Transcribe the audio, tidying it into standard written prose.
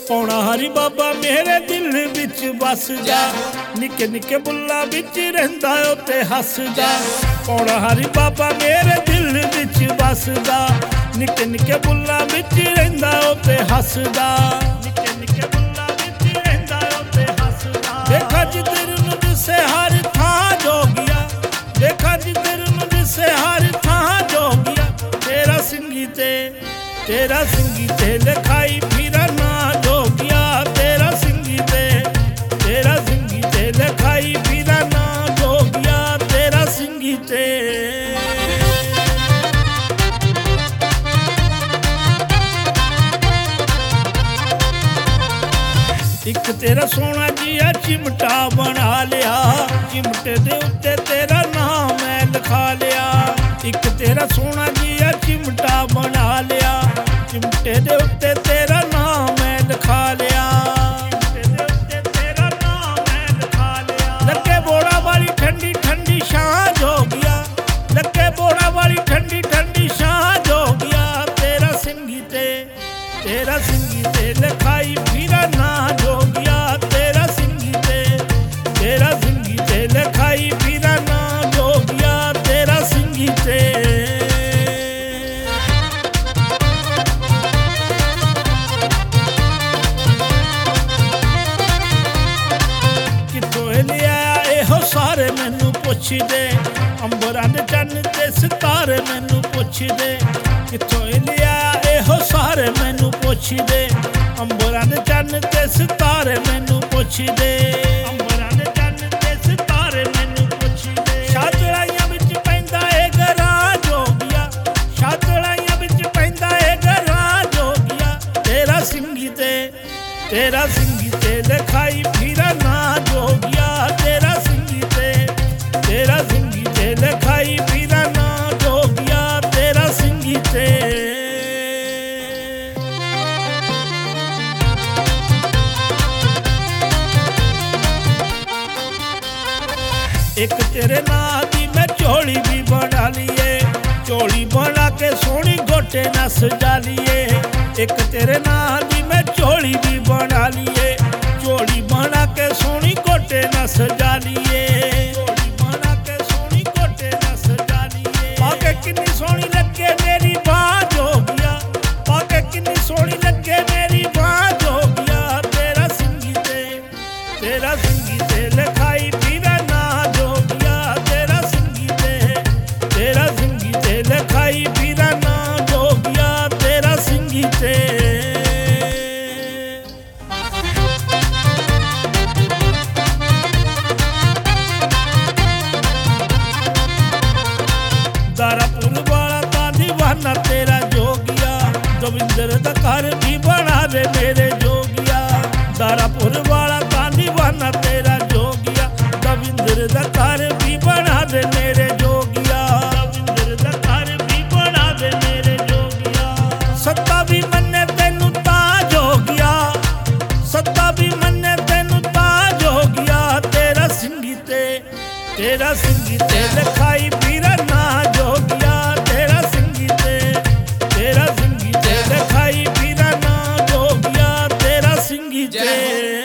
पौना हरि बाबा मेरे दिल विच बसदा, निके निके बुल्ला विच रहिंदा उत्ते हसदा। पौना हरि बाबा मेरे दिल विच बसदा, निके निके बुल्ला विच रहिंदा उत्ते हसदा। निके निके बुल्ला विच रहिंदा उत्ते हसदा। देखा जिधर नूं दिसे हर थां जोगिया, देखा जिधर नूं दिसे हर थां जोगिया। तेरा सिंगी ते लिखाई फिरा ना जोगिया। तेरा सिंगी ते लिखाई फिरा ना जोगिया। तेरा सिंगी ते एक तेरा सोना जिया चिमटा बना लिया, चिमटे दे उत्ते तेरा नाम मैं लिखा लिया। एक तेरा सोना जिया चिमटा बना लिया, चिमटे दे उत्ते तेरा नाम मैं लिखा लिया। चिमटे दे उत्ते तेरा नाम मैं लिखा लिया। लगे बोड़ा वाली ठंडी ठंडी छां जोगिया, लगे बोड़ा वाली ठंडी ठंडी छां जोगिया। तेरा सिंगी ते लिखाई फिरा ना जोगिया। तेरा सिंगी ते लिखाई फिरा ना जोगिया। तेरा सिंगी ते सारे मैनू पुछदे, अंबरां दे चन्न ते सितारे मैनू पुछदे। कित्थों लिया एहो सारे मैनू पुछदे, अंबरां दे चन्न ते सितारे मैनू पुछदे। अंबरां दे चन्न ते सितारे मैनू पुछदे। छातड़ाइयां विच पैंदा ए गरां जोगिया, छातड़ाइयां विच पैंदा ए गरां जोगिया। तेरा सिंगी ते लिखाई फिरा ना जोगिया। तेरा सिंगी ते लिखाई फिरा ना जोगिया। तेरा सिंगी ते एक तेरे नां दी मैं चोली भी बना लिए, चोली बना के सोहनी गोटे ना सजा लिए। एक तेरे नां दी मैं चोली भी बना लिए, चोली बना के सोहनी गोटे ना सजा लिए। चोली बना के सोहनी गोटे ना सजा लिए। पाके किन्नी सोहनी लगे मेरी बांह जोगिया, पाके किन्नी सोहनी लगे मेरी बांह जोगिया। तेरा सिंगी ते लिखाई फिरा ना जोगिया। तेरा सिंगी ते लिखाई फिरा ना जोगिया। तेरा सिंगी ते दारापुर वाला ता दीवाना तेरा जोगिया, गोविंदर दा घर भी बना दे मेरे जोगिया। दारापुर वाला ता दीवाना तेरा जोगिया, गोविंदर दा घर भी बना दे मेरे जोगिया। गोविंदर दा घर भी बना दे मेरे जोगिया। सत्ता भी मन्ने तेनू ता जोगिया, सत्ता भी मन्ने तेनू ता जोगिया। तेरा सिंगी ते लिखाई फिरा ना जोगिया। तेरा सिंगी ते लिखाई फिरा ना जोगिया। तेरा सिंगी ते